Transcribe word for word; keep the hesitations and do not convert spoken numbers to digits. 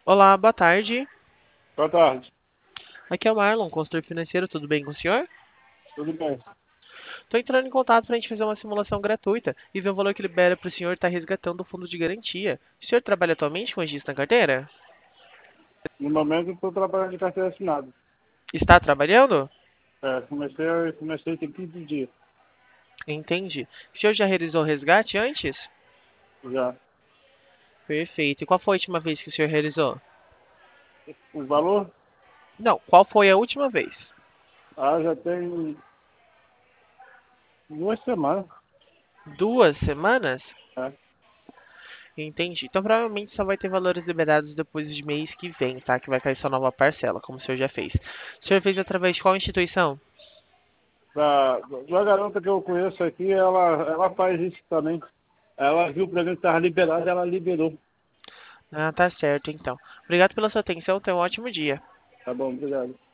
Olá, boa tarde. Boa tarde, Aqui é o Marlon, consultor financeiro, tudo bem com o senhor? tudo bem? Estou entrando em contato para a gente fazer uma simulação gratuita e ver o valor que libera para o senhor estar resgatando o fundo de garantia. O senhor trabalha atualmente com registro na carteira? No momento eu estou trabalhando de carteira assinada. Está trabalhando? É, comecei, comecei tem quinze dias Entendi. O senhor já realizou o resgate antes? já. Perfeito. E qual foi a última vez que o senhor realizou? O valor, Não, qual foi a última vez? ah, já tem duas semanas. Duas semanas? É. Entendi. Então provavelmente só vai ter valores liberados depois de mês que vem, tá? Que vai cair sua nova parcela, como o senhor já fez. O senhor fez através de qual instituição? Da, da garota que eu conheço aqui, ela, ela faz isso também. Ela viu para mim que estava liberado, ela liberou. Ah, tá certo, então. Obrigado pela sua atenção. Tenha um ótimo dia. Tá bom, obrigado.